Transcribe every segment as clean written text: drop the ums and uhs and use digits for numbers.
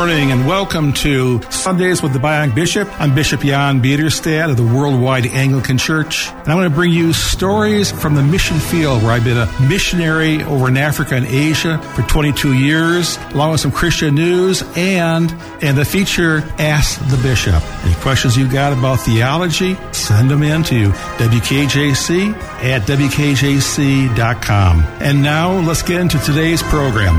morning and welcome to Sundays with the Bionic Bishop. I'm Bishop Jan Biederstad of the Worldwide Anglican Church, and I'm going to bring you stories from the mission field where I've been a missionary over in Africa and Asia for 22 years, along with some Christian news and the feature Ask the Bishop. Any questions you got about theology, send them in to WKJC@WKJC.com. And now let's get into today's program.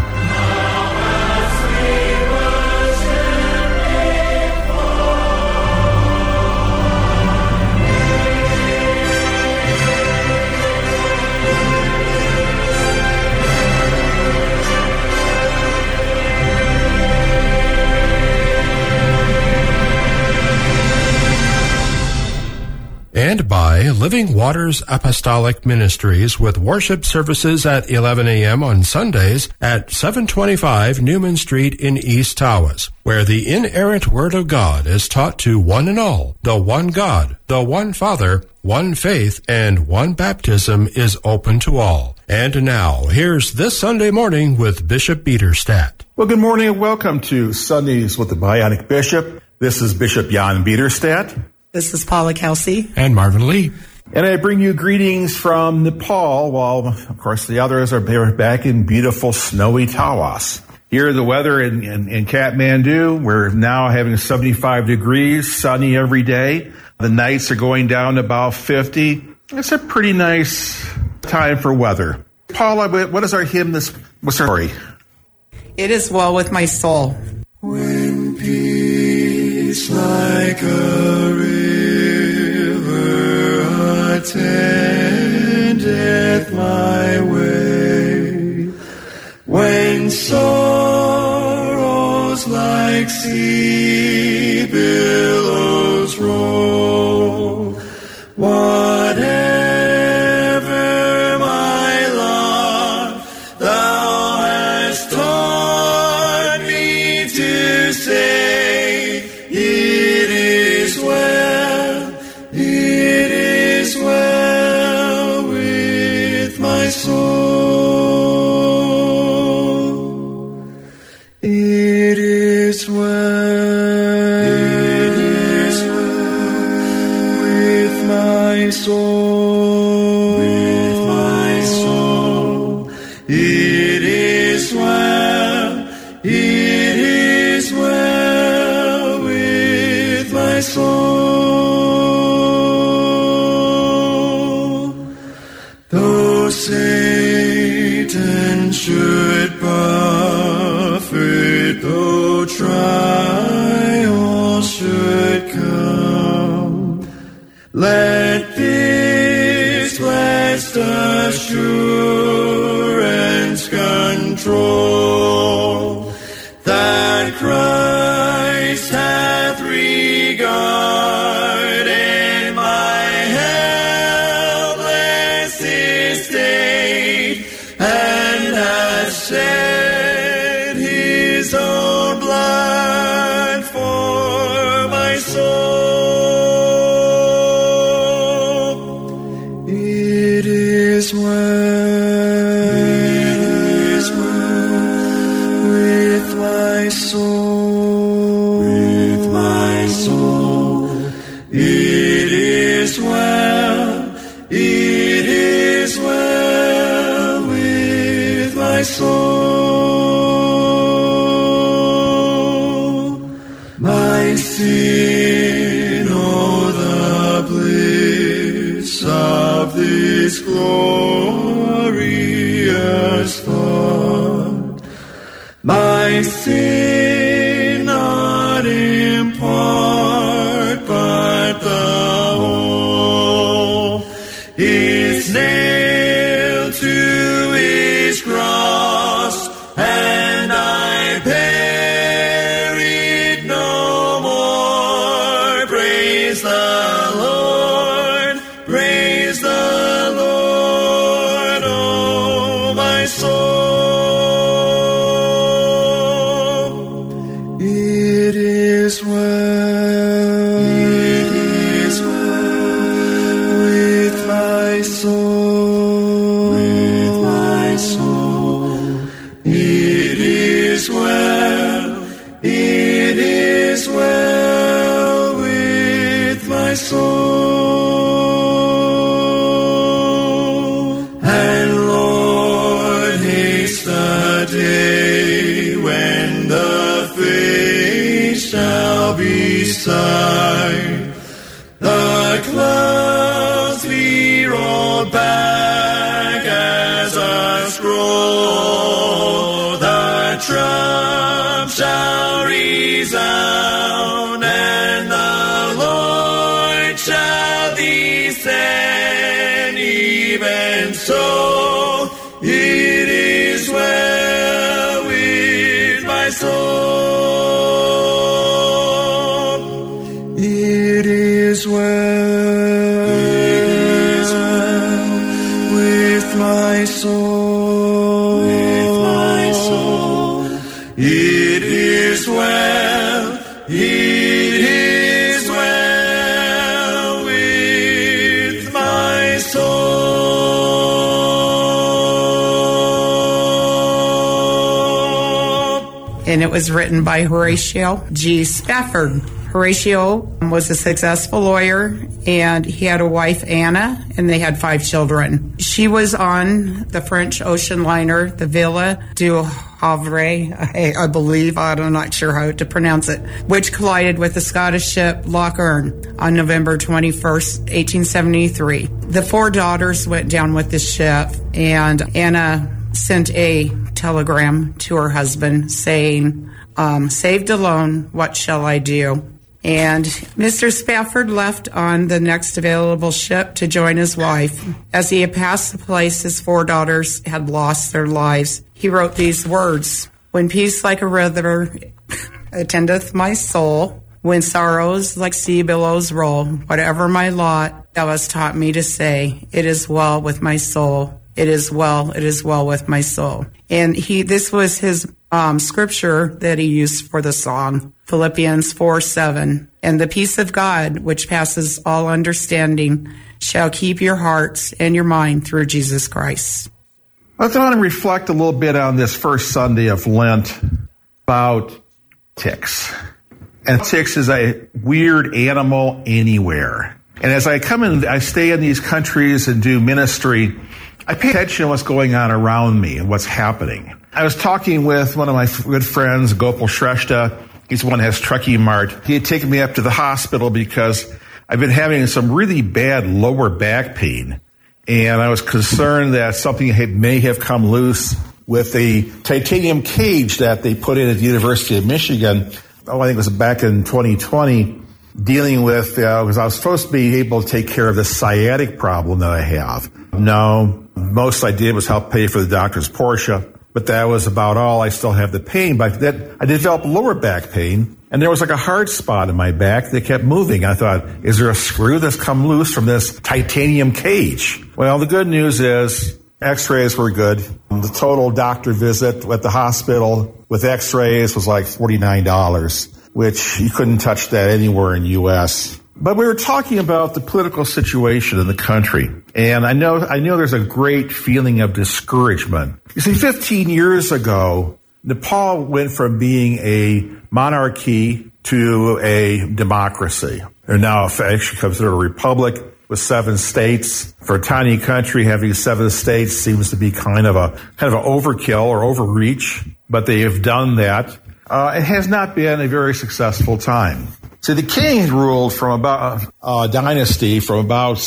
And by Living Waters Apostolic Ministries with worship services at 11 a.m. on Sundays at 725 Newman Street in East Tawas, where the inerrant Word of God is taught to one and all. The one God, the one Father, one faith, and one baptism is open to all. And now, here's This Sunday Morning with Bishop Biederstad. Well, good morning and welcome to Sundays with the Bionic Bishop. This is Bishop Jan Biederstad. This is Paula Kelsey. And Marvin Lee. And I bring you greetings from Nepal, while, of course, the others are back in beautiful, snowy Tawas. Here, the weather in Kathmandu, we're now having 75 degrees, sunny every day. The nights are going down to about 50. It's a pretty nice time for weather. Paula, what is our hymn? What's our story? It is well with my soul. When peace like a river attendeth my way, when sorrows like sea billows roll, whatever my lot thou hast taught me to say, it is well with my soul. It is well with my soul. It is well with my soul. Though Satan should buffet, though trials should come, let this blessed assurance control, that Christ hath regarded my helpless estate, and hath shed his own blood for my soul. It is well with my soul. It is well with my soul. My sin, oh, the bliss of this glorious thought. My sin not in part, but the whole is nailed to his cross, and I bear it no more. Praise the Lord, oh my soul. It is well with my soul. It is well. resound, and the Lord shall descend. Even so, it is well with my soul. It is well with my soul. With my soul. It is well. It is well with my soul. And it was written by Horatio G. Spafford. Horatio was a successful lawyer, and he had a wife, Anna, and they had 5 children. She was on the French ocean liner, the Villa du Havre, I believe, I'm not sure how to pronounce it, which collided with the Scottish ship Loch Earn on November 21st, 1873. The 4 daughters went down with the ship, and Anna sent a telegram to her husband saying, saved alone, what shall I do? And Mr. Spafford left on the next available ship to join his wife. As he had passed the place his 4 daughters had lost their lives, he wrote these words: when peace like a river attendeth my soul, when sorrows like sea billows roll, whatever my lot, thou hast taught me to say, it is well with my soul. It is well with my soul. And this was his scripture that he used for the song, Philippians 4:7. And the peace of God, which passes all understanding, shall keep your hearts and your mind through Jesus Christ. I want to reflect a little bit on this first Sunday of Lent about ticks. And ticks is a weird animal anywhere. And as I stay in these countries and do ministry, I pay attention to what's going on around me and what's happening. I was talking with one of my good friends, Gopal Shrestha. He's the one that has Truckee Mart. He had taken me up to the hospital because I've been having some really bad lower back pain. And I was concerned that something may have come loose with the titanium cage that they put in at the University of Michigan. I think it was back in 2020, dealing with, because I was supposed to be able to take care of the sciatic problem that I have. No, most I did was help pay for the doctor's Porsche, but that was about all. I still have the pain, but I developed lower back pain, and there was like a hard spot in my back that kept moving. I thought, is there a screw that's come loose from this titanium cage? Well, the good news is x-rays were good. The total doctor visit at the hospital with x-rays was like $49, which you couldn't touch that anywhere in the U.S. But we were talking about the political situation in the country, and I know there's a great feeling of discouragement. You see, 15 years ago, Nepal went from being a monarchy to a democracy. They're now actually considered a republic with 7 states. For a tiny country, having 7 states seems to be kind of an overkill or overreach, but they have done that. It has not been a very successful time. See, the king ruled from about dynasty from about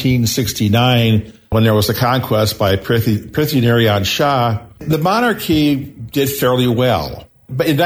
1769, when there was a conquest by Prithvinarayan Shah. The monarchy did fairly well. But in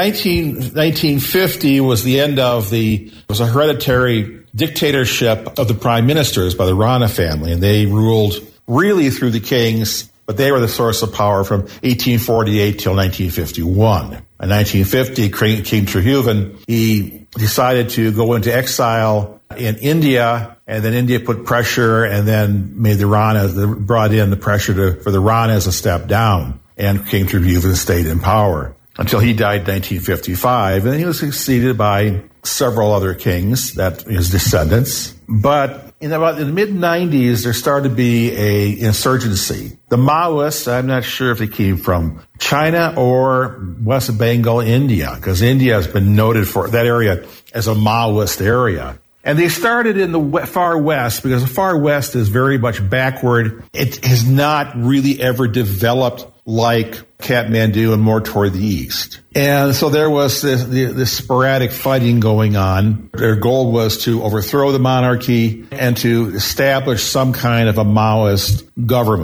1950 was the end of it was a hereditary dictatorship of the prime ministers by the Rana family, and they ruled really through the kings, but they were the source of power from 1848 till 1951. In 1950, King Tribhuvan, he decided to go into exile in India, and then India put pressure and then made brought in the pressure for the Ranas to step down, and King Tribhuvan stayed in power until he died in 1955, and he was succeeded by several other kings, his descendants. But in the mid-90s, there started to be a insurgency. The Maoists, I'm not sure if they came from China or West Bengal, India, because India has been noted for that area as a Maoist area. And they started in the far west, because the far west is very much backward. It has not really ever developed like Kathmandu and more toward the east. And so there was this sporadic fighting going on. Their goal was to overthrow the monarchy and to establish some kind of a Maoist government.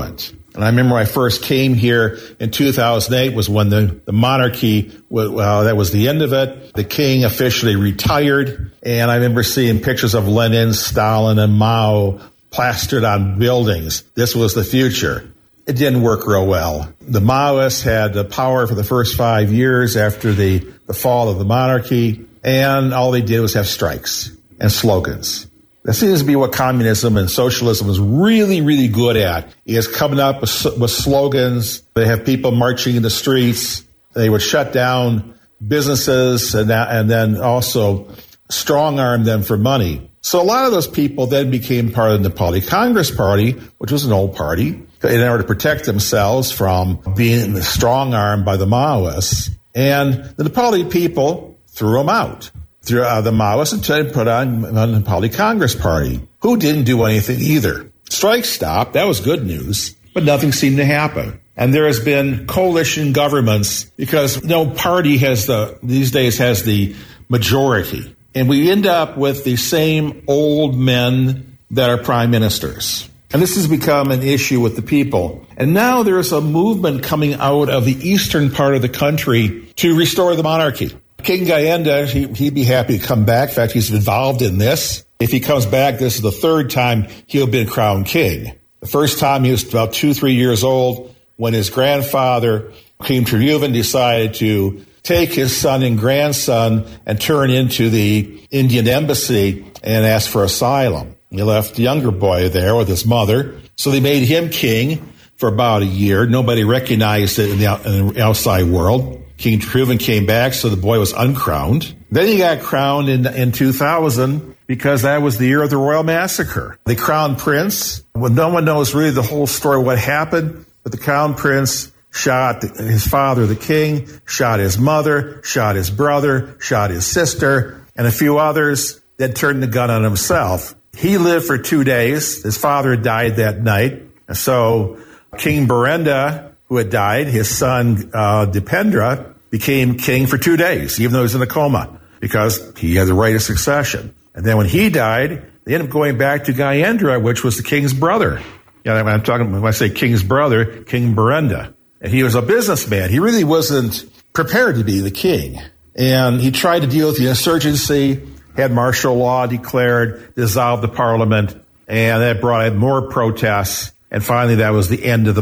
And I remember when I first came here in 2008 was when the monarchy, that was the end of it. The king officially retired. And I remember seeing pictures of Lenin, Stalin, and Mao plastered on buildings. This was the future. It didn't work real well. The Maoists had the power for the first 5 years after the fall of the monarchy, and all they did was have strikes and slogans. That seems to be what communism and socialism is really, really good at, is coming up with slogans. They have people marching in the streets. They would shut down businesses and then also strong-arm them for money. So a lot of those people then became part of the Nepali Congress Party, which was an old party, in order to protect themselves from being strong-armed by the Maoists. And the Nepali people threw them out. Threw out the Maoists and tried to put on the Nepali Congress Party, who didn't do anything either. Strikes stopped. That was good news, but nothing seemed to happen. And there has been coalition governments because no party these days has the majority. And we end up with the same old men that are prime ministers. And this has become an issue with the people. And now there is a movement coming out of the eastern part of the country to restore the monarchy. King Gayendra, he'd be happy to come back. In fact, he's involved in this. If he comes back, this is the third time he'll be crowned king. The first time he was about 2-3 years old when his grandfather, King Tribhuvan, decided to take his son and grandson and turn into the Indian embassy and ask for asylum. He left the younger boy there with his mother. So they made him king for about a year. Nobody recognized it in the outside world. King Tribhuvan came back, so the boy was uncrowned. Then he got crowned in 2000 because that was the year of the Royal Massacre. The crown prince, well, no one knows really the whole story of what happened, but the crown prince shot his father, the king, shot his mother, shot his brother, shot his sister, and a few others, then turned the gun on himself. He lived for 2 days. His father died that night. And so King Berenda, who had died, his son Dipendra, became king for 2 days, even though he was in a coma, because he had the right of succession. And then when he died, they ended up going back to Gayendra, which was the king's brother. When I say king's brother, King Berenda. And he was a businessman. He really wasn't prepared to be the king. And he tried to deal with the insurgency, had martial law declared, dissolved the parliament, and that brought more protests. And finally, that was the end of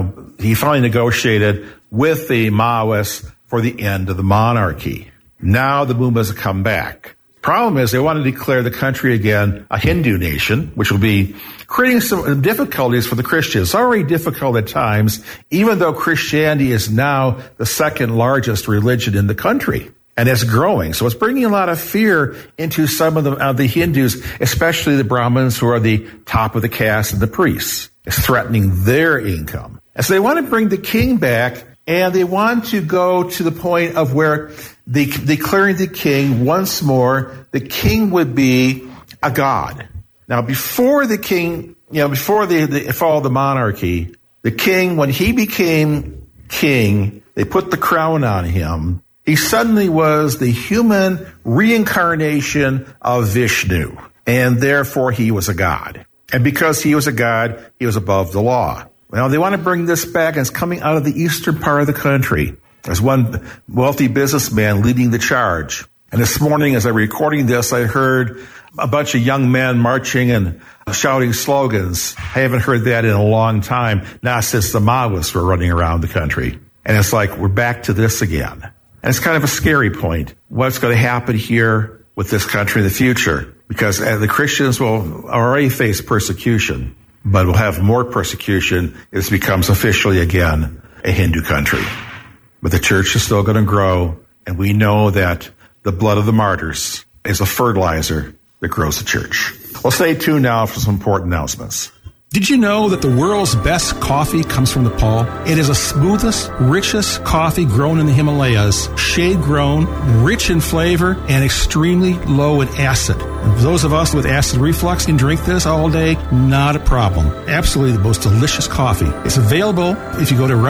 he finally negotiated with the Maoists for the end of the monarchy. Now the movement has come back. Problem is they want to declare the country again a Hindu nation, which will be creating some difficulties for the Christians. It's already difficult at times, even though Christianity is now the second largest religion in the country. And it's growing. So it's bringing a lot of fear into some of the Hindus, especially the Brahmins, who are the top of the caste, and the priests. It's threatening their income. And so they want to bring the king back, and they want to go to the point of where declaring the king once more, the king would be a god. Now, before the king, before the fall of the monarchy, the king, when he became king, they put the crown on him. He suddenly was the human reincarnation of Vishnu, and therefore he was a god. And because he was a god, he was above the law. Well, they want to bring this back, and it's coming out of the eastern part of the country. There's one wealthy businessman leading the charge. And this morning, as I'm recording this, I heard a bunch of young men marching and shouting slogans. I haven't heard that in a long time, not since the Maoists were running around the country. And it's like, we're back to this again. And it's kind of a scary point. What's going to happen here with this country in the future? Because the Christians will already face persecution, but will have more persecution as it becomes officially again a Hindu country. But the church is still going to grow, and we know that the blood of the martyrs is a fertilizer that grows the church. Well, stay tuned now for some important announcements. Did you know that the world's best coffee comes from Nepal? It is the smoothest, richest coffee grown in the Himalayas, shade-grown, rich in flavor, and extremely low in acid. Those of us with acid reflux can drink this all day, not a problem. Absolutely the most delicious coffee. It's available if you go to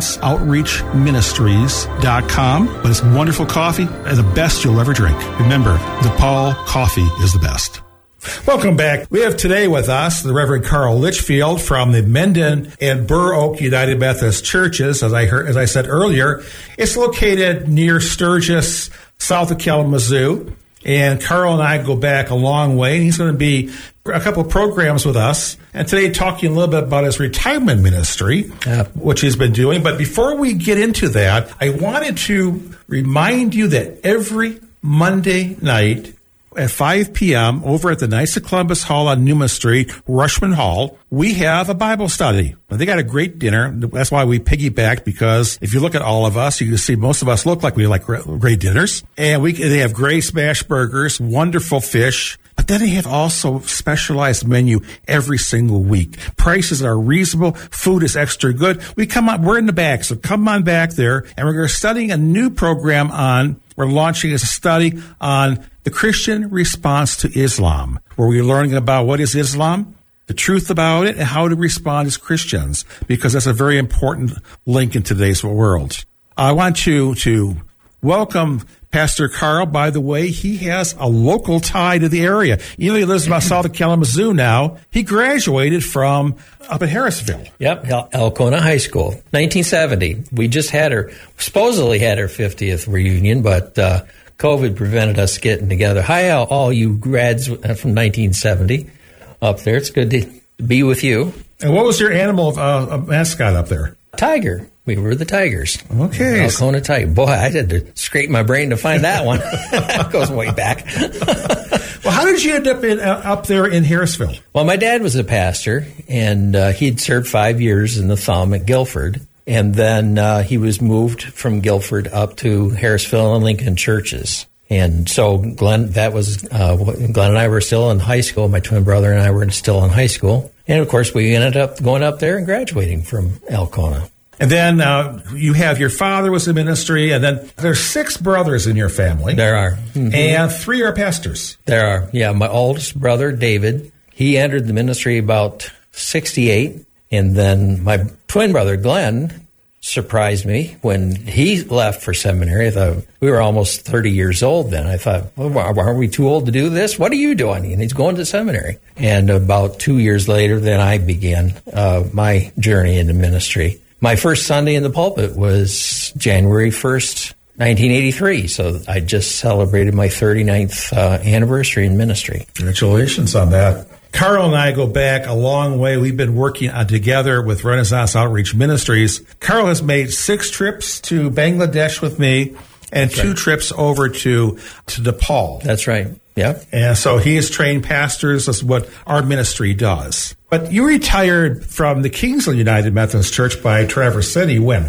RenaissanceOutreachMinistries.com, but it's wonderful coffee and the best you'll ever drink. Remember, Nepal coffee is the best. Welcome back. We have today with us the Reverend Carl Litchfield from the Mendon and Burr Oak United Methodist Churches. As I said earlier, it's located near Sturgis, south of Kalamazoo. And Carl and I go back a long way. And he's going to be a couple of programs with us. And today talking a little bit about his retirement ministry, which he's been doing. But before we get into that, I wanted to remind you that every Monday night at 5 p.m. over at the Knights of Columbus Hall on Newman Street, Rushman Hall, we have a Bible study. They got a great dinner. That's why we piggybacked, because if you look at all of us, you can see most of us look like we like great dinners. And they have great smash burgers, wonderful fish. But then they have also specialized menu every single week. Prices are reasonable. Food is extra good. We're in the back, so come on back there. And we're studying a new program we're launching a study on the Christian response to Islam, where we're learning about what is Islam, the truth about it, and how to respond as Christians, because that's a very important link in today's world. I want to welcome Pastor Carl. By the way, he has a local tie to the area. He lives about south of Kalamazoo now. He graduated from up at Harrisville. Yep, Alcona High School, 1970. We just supposedly had our 50th reunion, but COVID prevented us getting together. Hi, all you grads from 1970 up there. It's good to be with you. And what was your animal mascot up there? Tiger. We were the Tigers. Okay. Alcona Tiger. Boy, I had to scrape my brain to find that one. That goes way back. Well, how did you end up up there in Harrisville? Well, my dad was a pastor, and he'd served 5 years in the Thumb at Guilford. And then he was moved from Guilford up to Harrisville and Lincoln churches. And so Glenn and I were still in high school. My twin brother and I were still in high school. And, of course, we ended up going up there and graduating from Alcona. And then you have your father was in ministry, and then there's 6 brothers in your family. There are. Mm-hmm. And 3 are pastors. There are. Yeah, my oldest brother, David, he entered the ministry about 68. And then my twin brother, Glenn, surprised me when he left for seminary. I thought, we were almost 30 years old then. I thought, well, aren't we too old to do this? What are you doing? And he's going to seminary. And about 2 years later, then I began my journey into ministry. My first Sunday in the pulpit was January 1st, 1983. So I just celebrated my 39th anniversary in ministry. Congratulations on that. Carl and I go back a long way. We've been working together with Renaissance Outreach Ministries. Carl has made 6 trips to Bangladesh with me and 2 trips over to Nepal. That's right. Yep. And so he has trained pastors. That's what our ministry does. But you retired from the Kingsland United Methodist Church by Traverse City when?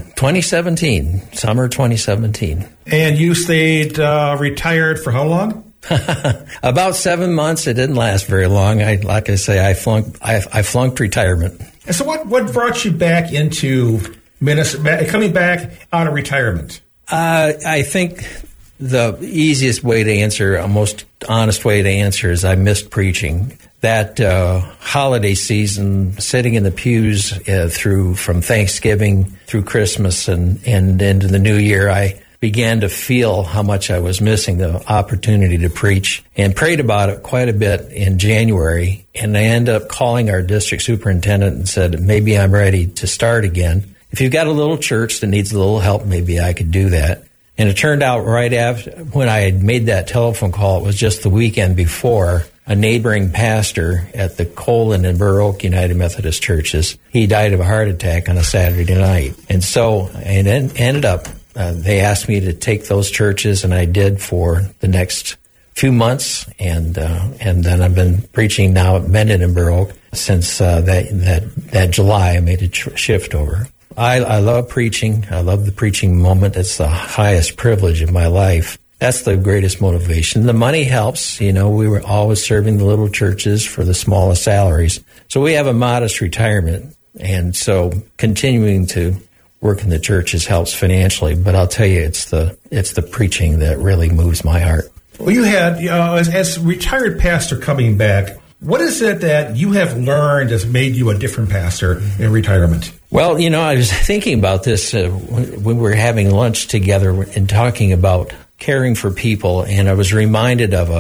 2017, summer 2017. And you stayed retired for how long? About 7 months. It didn't last very long. I flunked retirement. And so what brought you back into ministry, coming back out of retirement? I think the easiest way to answer, most honest way to answer, is I missed preaching. That holiday season, sitting in the pews from Thanksgiving through Christmas and into the New Year, I began to feel how much I was missing the opportunity to preach, and prayed about it quite a bit in January. And I ended up calling our district superintendent and said, maybe I'm ready to start again. If you've got a little church that needs a little help, maybe I could do that. And it turned out right after, when I had made that telephone call, it was just the weekend before, a neighboring pastor at the Colin and Burr Oak United Methodist Churches, he died of a heart attack on a Saturday night. And so it ended up, they asked me to take those churches, and I did for the next few months. And then I've been preaching now at Mendon and Burr Oak since that July. I made a shift over. I love preaching. I love the preaching moment. It's the highest privilege of my life. That's the greatest motivation. The money helps. We were always serving the little churches for the smallest salaries. So we have a modest retirement. And so continuing to work in the churches helps financially. But I'll tell you, it's the preaching that really moves my heart. Well, you had, as a retired pastor coming back, what is it that you have learned has made you a different pastor in retirement? Well, I was thinking about this when we were having lunch together and talking about caring for people, and I was reminded of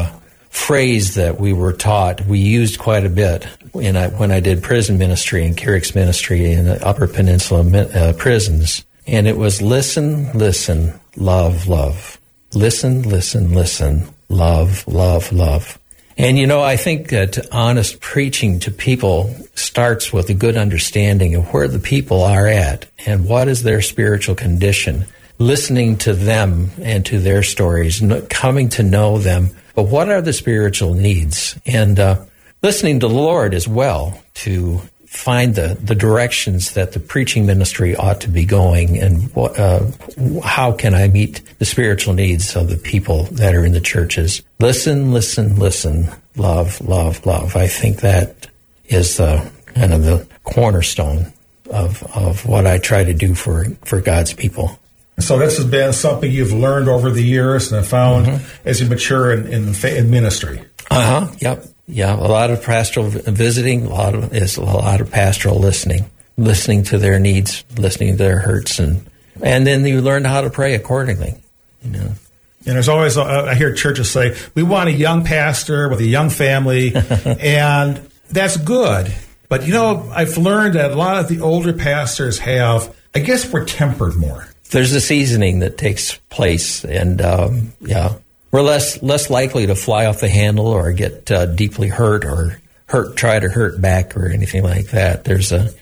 phrase that we were taught, we used quite a bit when I did prison ministry and Carrick's ministry in the Upper Peninsula prisons. And it was listen, listen, love, love. Listen, listen, listen, love, love, love. And, I think that honest preaching to people starts with a good understanding of where the people are at and what is their spiritual condition. Listening to them and to their stories, coming to know them. But what are the spiritual needs? And listening to the Lord as well to find the directions that the preaching ministry ought to be going and how can I meet the spiritual needs of the people that are in the churches. Listen, listen, listen, love, love, love. I think that is kind of the cornerstone of what I try to do for God's people. So this has been something you've learned over the years and have found as you mature in ministry. Yep. Yeah, a lot of pastoral visiting, a lot of pastoral listening to their needs, listening to their hurts, and then you learn how to pray accordingly. And there's always, I hear churches say, we want a young pastor with a young family, and that's good. But, I've learned that a lot of the older pastors we're tempered more. There's a seasoning that takes place, and we're less likely to fly off the handle or get deeply hurt or try to hurt back or anything like that. There's a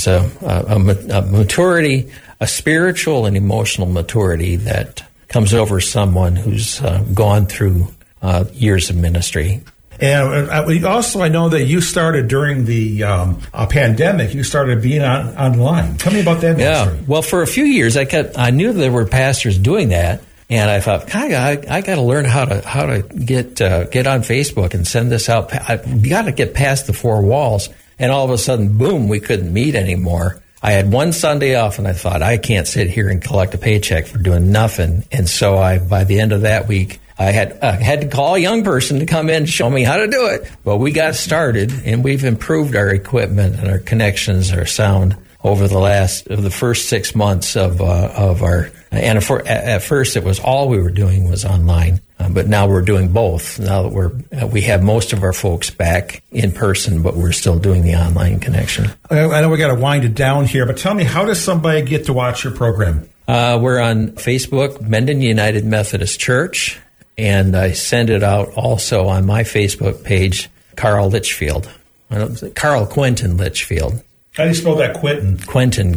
maturity, a spiritual and emotional maturity that comes over someone who's gone through years of ministry. And also, I know that you started during the pandemic. You started being online. Tell me about that ministry. Yeah, well, for a few years, I knew there were pastors doing that, and I thought, I got to learn how to get on Facebook and send this out. We got to get past the four walls. And all of a sudden, boom, we couldn't meet anymore. I had one Sunday off, and I thought, I can't sit here and collect a paycheck for doing nothing. And so by the end of that week, I had to call a young person to come in and show me how to do it. Well, we got started, and we've improved our equipment and our connections, our sound over the first 6 months of our. And at first, it was all we were doing was online, but now we're doing both. Now that we have most of our folks back in person, but we're still doing the online connection. I know we got to wind it down here, but tell me, how does somebody get to watch your program? We're on Facebook, Mendon United Methodist Church. And I send it out also on my Facebook page, Carl Litchfield. Carl Quentin Litchfield. How do you spell that, Quentin? Quentin,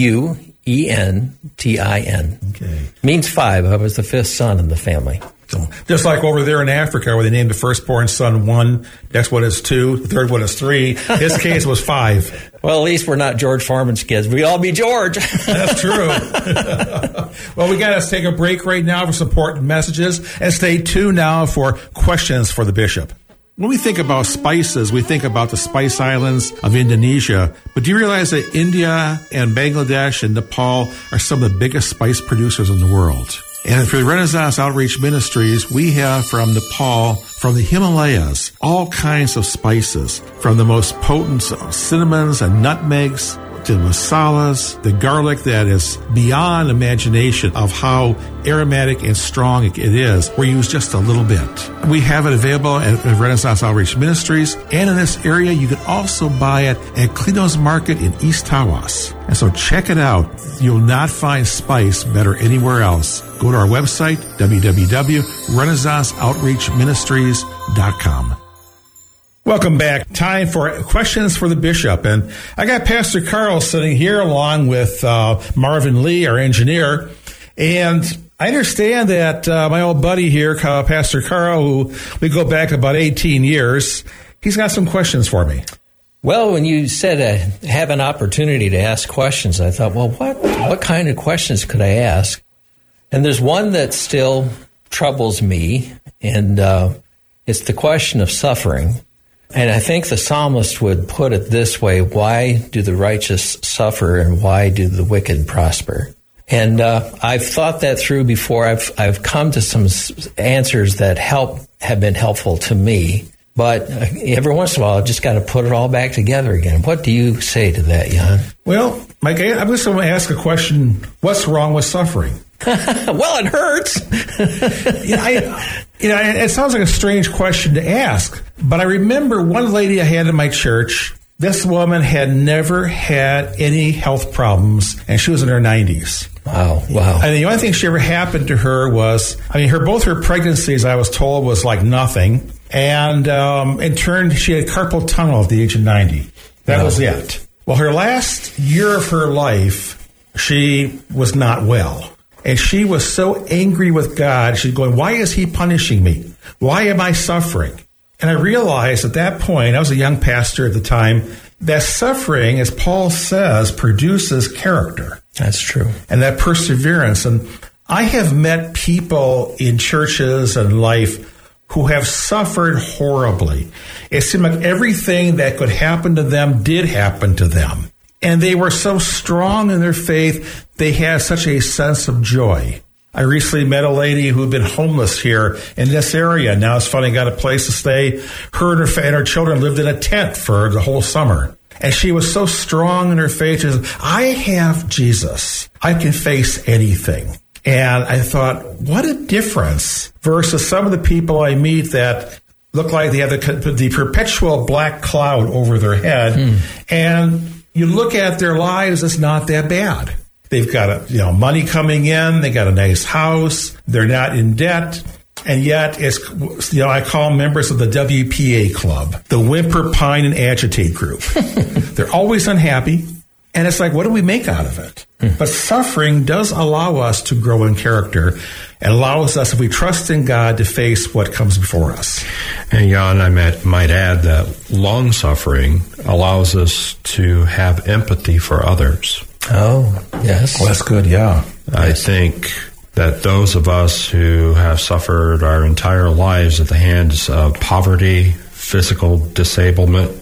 Quentin. Okay. Means 5. I was the 5th son in the family. So, just like over there in Africa where they named the firstborn son 1, next one is 2, the third one is 3. His case was 5. Well, at least we're not George Foreman's kids. We all be George. That's true. Well, we got to take a break right now for some important messages, and stay tuned now for questions for the bishop. When we think about spices, we think about the spice islands of Indonesia. But do you realize that India and Bangladesh and Nepal are some of the biggest spice producers in the world? And for the Renaissance Outreach Ministries, we have from Nepal, from the Himalayas, all kinds of spices, from the most potent cinnamons and nutmegs to masalas, the garlic that is beyond imagination of how aromatic and strong it is. We use just a little bit. We have it available at Renaissance Outreach Ministries, and in this area, you can also buy it at Clino's Market in East Tawas. And so check it out. You'll not find spice better anywhere else. Go to our website, www.renaissanceoutreachministries.com. Welcome back. Time for questions for the bishop. And I got Pastor Carl sitting here along with Marvin Lee, our engineer. And I understand that my old buddy here, Pastor Carl, who we go back about 18 years, he's got some questions for me. Well, when you said have an opportunity to ask questions, I thought, well, what kind of questions could I ask? And there's one that still troubles me, and it's the question of suffering. And I think the psalmist would put it this way: why do the righteous suffer and why do the wicked prosper? And I've thought that through before. I've come to some answers that have been helpful to me. But every once in a while, I've just got to put it all back together again. What do you say to that, Jan? Well, Mike, I'm just going to ask a question. What's wrong with suffering? Well, it hurts. It sounds like a strange question to ask, but I remember one lady I had in my church. This woman had never had any health problems, and she was in her 90s. Wow. And the only thing she ever happened to her was, both her pregnancies, I was told, was like nothing. And in turn, she had carpal tunnel at the age of 90. That was it. Well, her last year of her life, she was not well. And she was so angry with God. She's going, why is he punishing me? Why am I suffering? And I realized at that point, I was a young pastor at the time, that suffering, as Paul says, produces character. That's true. And that perseverance. And I have met people in churches and life who have suffered horribly. It seemed like everything that could happen to them did happen to them. And they were so strong in their faith, they had such a sense of joy. I recently met a lady who had been homeless here in this area. Now it's finally got a place to stay. Her and her children lived in a tent for the whole summer. And she was so strong in her faith. She said, I have Jesus. I can face anything. And I thought, what a difference versus some of the people I meet that look like they have the perpetual black cloud over their head. And you look at their lives, it's not that bad. They've got money coming in. They got a nice house. They're not in debt. And yet, I call them members of the WPA club, the Whimper, Pine, and Agitate group. They're always unhappy. And it's like, what do we make out of it? But suffering does allow us to grow in character and allows us, if we trust in God, to face what comes before us. And Jan, I might add that long suffering allows us to have empathy for others. Oh, yes. Well, that's good, yeah. I think that those of us who have suffered our entire lives at the hands of poverty, physical disablement,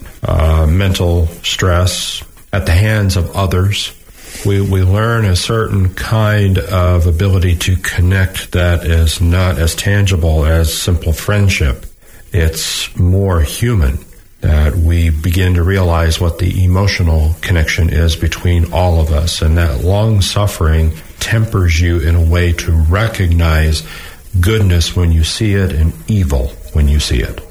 mental stress, at the hands of others, we learn a certain kind of ability to connect that is not as tangible as simple friendship. It's more human, that we begin to realize what the emotional connection is between all of us, and that long suffering tempers you in a way to recognize goodness when you see it and evil when you see it.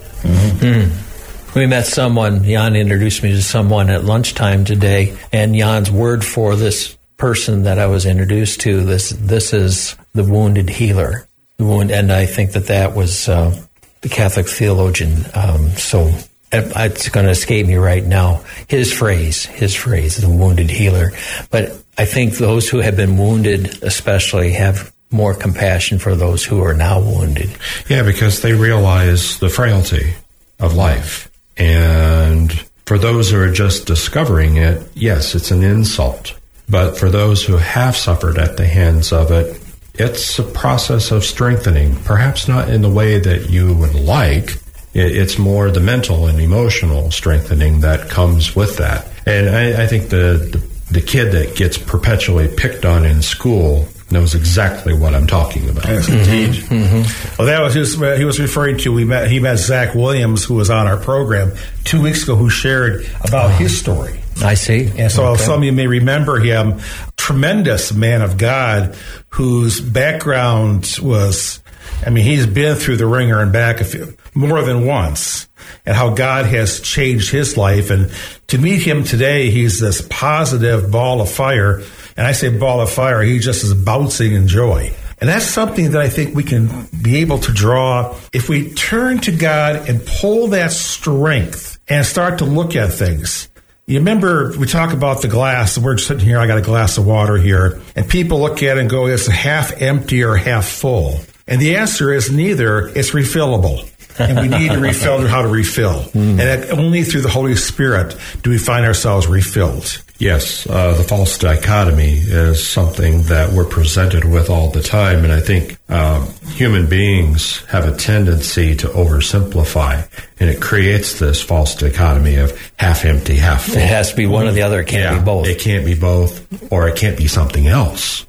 We met someone, Jan introduced me to someone at lunchtime today, and Jan's word for this person that I was introduced to, this is the wounded healer. And I think that was the Catholic theologian, so it's going to escape me right now, his phrase, the wounded healer. But I think those who have been wounded especially have more compassion for those who are now wounded. Yeah, because they realize the frailty of life. And for those who are just discovering it, yes, it's an insult. But for those who have suffered at the hands of it, it's a process of strengthening, perhaps not in the way that you would like. It's more the mental and emotional strengthening that comes with that. And I think the kid that gets perpetually picked on in school knows exactly what I'm talking about. Yes, indeed. Well, that was he was referring to. He met Zach Williams, who was on our program 2 weeks ago, who shared about his story. I see. And so some of you may remember him, tremendous man of God, whose background was, he's been through the ringer and back more than once, and how God has changed his life. And to meet him today, he's this positive ball of fire. And I say ball of fire, he just is bouncing in joy. And that's something that I think we can be able to draw if we turn to God and pull that strength and start to look at things. You remember, we talk about the glass. We're sitting here, I got a glass of water here, and people look at it and go, it's half empty or half full. And the answer is neither. It's refillable. And we need to refill how to refill. And that only through the Holy Spirit do we find ourselves refilled. Yes, the false dichotomy is something that we're presented with all the time. And I think human beings have a tendency to oversimplify. And it creates this false dichotomy of half empty, half full. It has to be one or the other. It can't be both. It can't be both, or it can't be something else.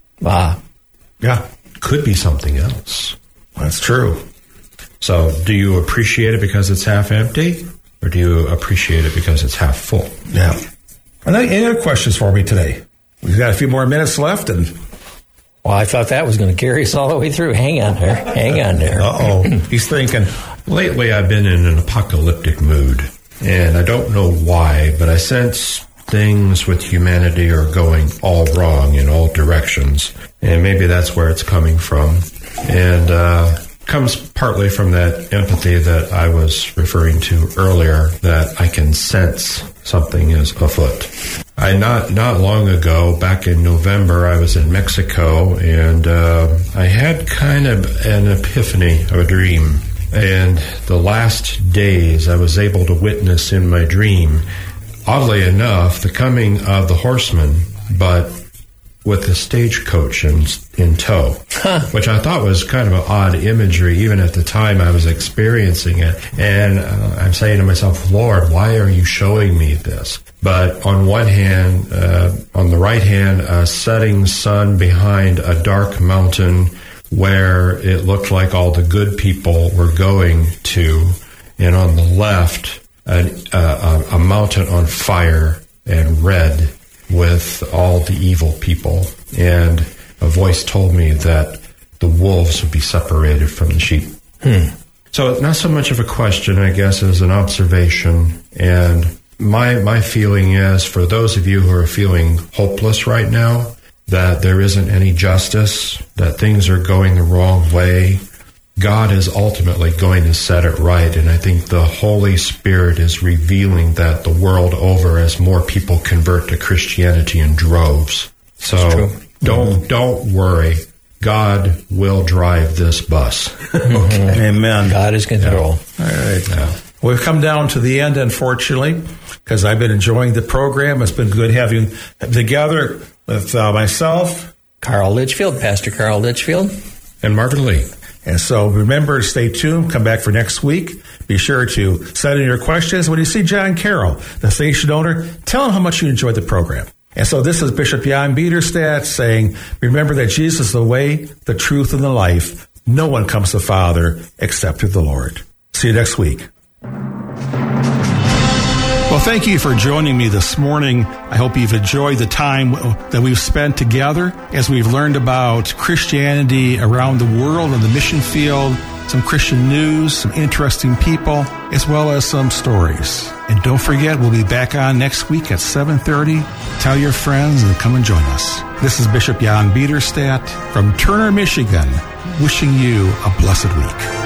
Yeah. Could be something else. That's true. So do you appreciate it because it's half empty, or do you appreciate it because it's half full? Yeah. Any other questions for me today? We've got a few more minutes left, and Well, I thought that was going to carry us all the way through. Hang on there. Uh-oh. He's thinking. Lately, I've been in an apocalyptic mood, and I don't know why, but I sense things with humanity are going all wrong in all directions, and maybe that's where it's coming from. And comes partly from that empathy that I was referring to earlier, that I can sense something is afoot. Not long ago, back in November, I was in Mexico, and I had kind of an epiphany of a dream. And the last days I was able to witness in my dream, oddly enough, the coming of the horsemen, but with the stagecoach in tow, which I thought was kind of an odd imagery, even at the time I was experiencing it. And I'm saying to myself, Lord, why are you showing me this? But on one hand, on the right hand, a setting sun behind a dark mountain where it looked like all the good people were going to, and on the left, a mountain on fire and red with all the evil people. And a voice told me that the wolves would be separated from the sheep. So not so much of a question, I guess, as an observation. And my feeling is, for those of you who are feeling hopeless right now, that there isn't any justice, that things are going the wrong way, God is ultimately going to set it right. And I think the Holy Spirit is revealing that the world over as more people convert to Christianity in droves. So don't worry. God will drive this bus. Okay. Amen. God is control. Yeah. All right. Yeah. We've come down to the end, unfortunately, because I've been enjoying the program. It's been good having together with myself, Carl Litchfield, Pastor Carl Litchfield, and Marvin Lee. And so remember to stay tuned. Come back for next week. Be sure to send in your questions. When you see John Carroll, the station owner, tell him how much you enjoyed the program. And so this is Bishop Jan Biederstadt saying, remember that Jesus is the way, the truth, and the life. No one comes to the Father except through the Lord. See you next week. Well, thank you for joining me this morning. I hope you've enjoyed the time that we've spent together as we've learned about Christianity around the world in the mission field, some Christian news, some interesting people, as well as some stories. And don't forget, we'll be back on next week at 7:30. Tell your friends and come and join us. This is Bishop Jan Biederstadt from Turner, Michigan, wishing you a blessed week.